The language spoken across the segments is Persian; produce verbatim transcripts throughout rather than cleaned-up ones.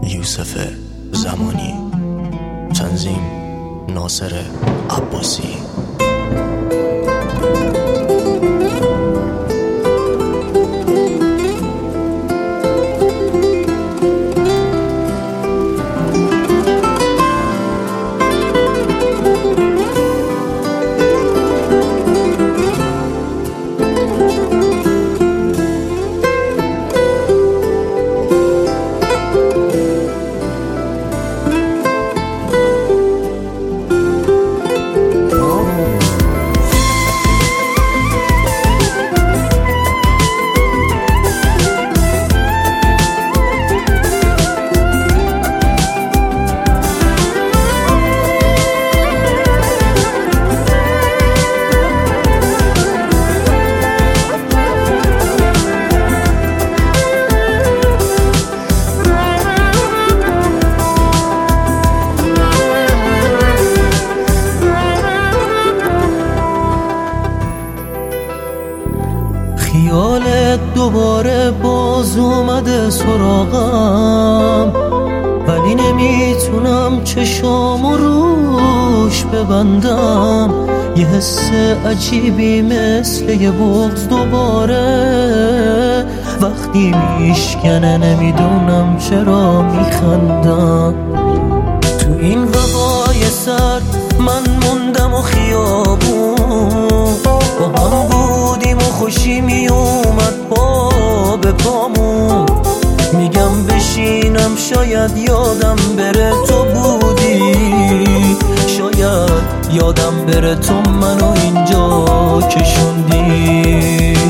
یوسف زمانی، تنظیم ناصر عباسی. خیالت دوباره باز اومده سراغم، ولی نمیتونم چشامو روش ببندم. یه حس عجیبی مثل یه بغض دوباره وقتی میشکنه، نمیدونم چرا میخندم. تو این هوای سرد من موندم و خیابون، با هم بودیم و خوشی می اومد پا به پامون. میگم بشینم شاید یادم بره تو بودی، شاید یادم بره تو منو اینجا کشوندی.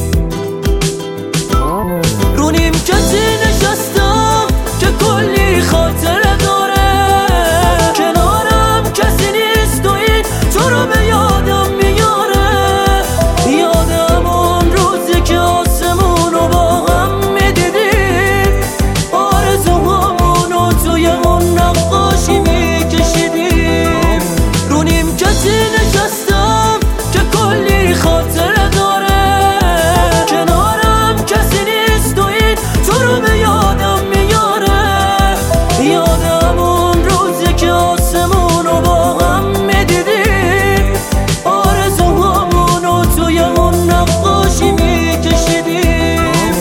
رو نیمکتی نشستم که کلی خاطره داره، کنارم کسی نیست و این تو رو به یادم میاره. یادم اون روزی که آسمون رو با هم میدیدیم، آرزوهامون رو توی اون نقاشی میکشیدیم. رو نیمکتی نشستم که کلی خاطره داره، کنارم کسی نیست و این تو رو به یادم میاره. یادم اون روزی که آسمون رو با هم میدیدیم، آرزوهامون رو توی اون نقاشی میکشیدیم.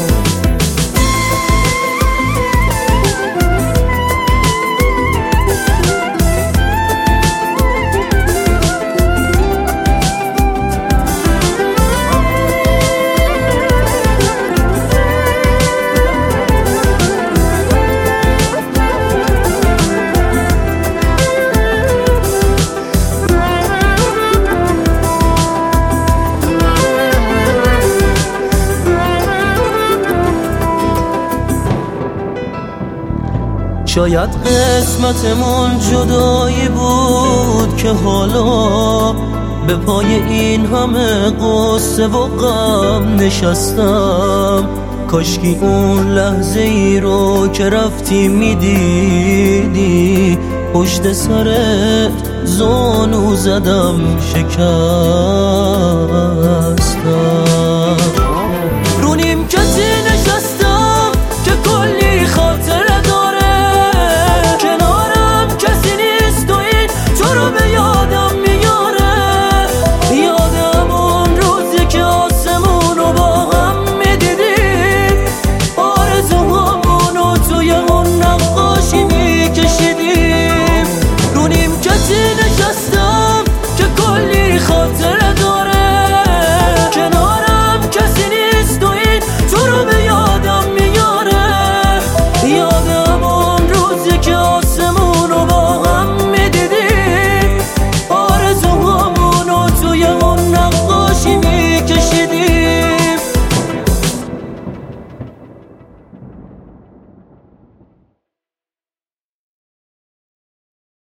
شاید قسمتمون جدایی بود که حالا به پای این همه قصه و غم نشستم. کاشکی اون لحظه ای رو که رفتی میدیدی، پشت سرت زانو زدم شکستم. رو نیمکتی نشستم که کلی خاطره داره، کنارم کسی نیست و این تو رو به یادم میاره. یادم اون روزی که آسمون رو با هم میدیدیم، آرزوهامون رو توی اون نقاشی میکشیدیم. رو نیمکتی نشستم که کلی خاطره داره، کنارم کسی نیست و این تو رو به یادم میاره. یادم اون روزی که